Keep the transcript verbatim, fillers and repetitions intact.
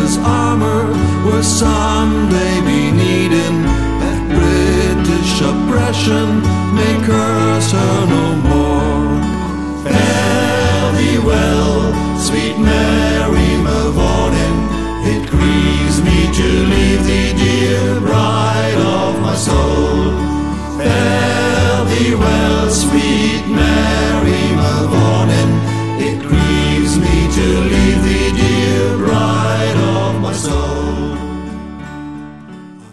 America's armour will someday be needing. That British oppression may curse her no more. Fare thee well, sweet Mary Mavourneen. It grieves me to leave thee, dear bride of my soul. Fare thee well, sweet Mary.